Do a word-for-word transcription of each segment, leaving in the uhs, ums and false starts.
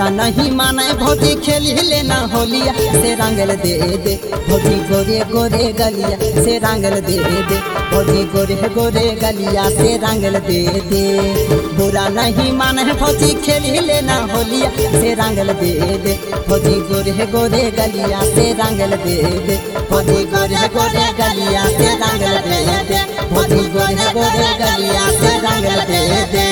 बुरा नहीं माने भौजी खेली लेना होलिया से रंगल दे दे भौजी गोरे गोरे गलिया से रंगल दे दे भौजी गोरे गोरे गलिया से रंगल दे दे। बुरा नहीं माने भौजी खेली लेना होलिया से रंगल दे दे भौजी गोरे गोरे गलिया से रंगल दे दे भौजी गोरे गोरे गलिया से रंगल दे दे भौजी गोरे गोरे गलिया से रंगल दे दे।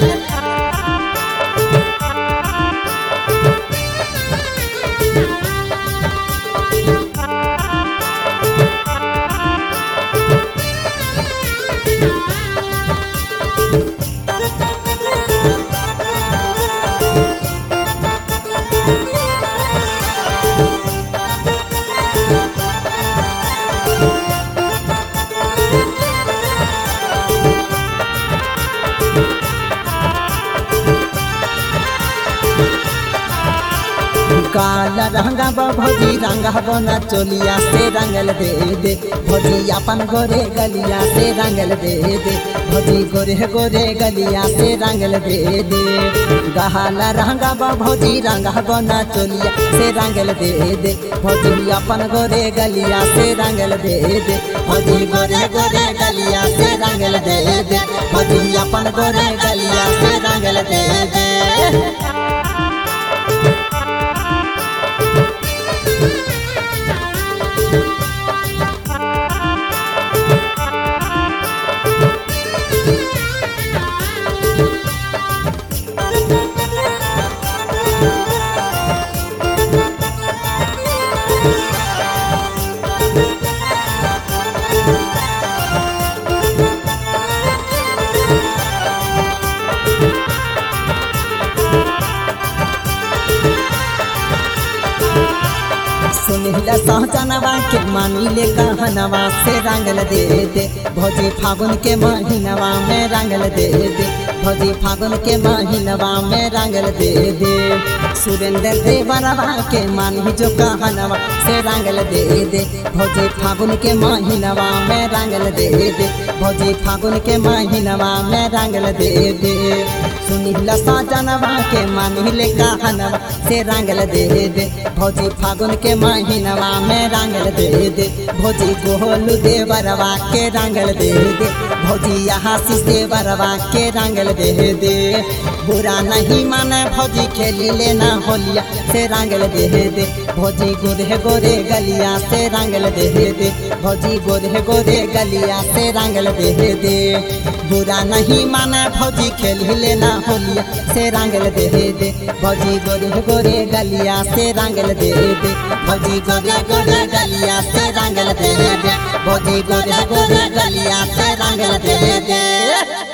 काला रंगा भौजी रंगा बना चोलिया से रंगल दे दे भौजी अपन गोरे गलिया से रंगल दे दे भौजी गोरे गोरे गलिया से रंगल दे दे। गहाला रंगा भौजी रंगा बना चोलिया से रंगल दे दे भौजी अपन गोरे गलिया से रंगल दे दे भौजी गोरे गोरे गलिया से रंगल दे दे भौजी अपन गोरे गलिया से रंगल दे दे। सुनिला सहजनवा के मानी ले कहनवा से रंगल दे दे भौजी फागुन के महीनवा में रंगल दे दे भौजी फागुन के महीनवा में रंगल दे दे। सुरेंद्र देवरवा के मानी जो कहनवा से रंगल दे दे भौजी फागुन के महीनवा में रंगल दे दे भौजी फागुन के महीनवा में रंगल दे दे। सुनिला सहजनवा के मानी ले कहनवा से रंगल दे दे भौजी फागुन के महीनवा में रंगल दे दे भौजी गोलू देवरवा के रंगल दे दे भौजी यहाँ शीश देवरवा के रंगल दे दे। बुरा नहीं माने भौजी खेली लेना होलिया से रंगल दे दे भौजी गोरे गोरे गलिया से रंगल दे दे भौजी गोरे गोरे गलिया से रंगल दे दे। बुरा नहीं माने भौजी खेली लेना होलिया से रंगल दे दे भौजी गोरे गोरे गलिया से रंगल दे दे भौजी गोरे गोरे गलिया से रंगल दे दे भौजी गोरे गोरे गलिया से रंगल दे दे।